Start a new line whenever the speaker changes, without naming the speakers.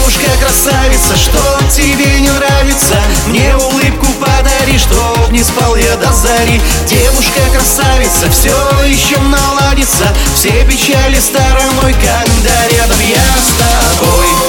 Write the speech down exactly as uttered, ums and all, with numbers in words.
Девушка-красавица, что тебе не нравится? Мне улыбку подари, чтоб не спал я до зари. Девушка-красавица, все еще наладится, все печали стороной, когда рядом я с тобой.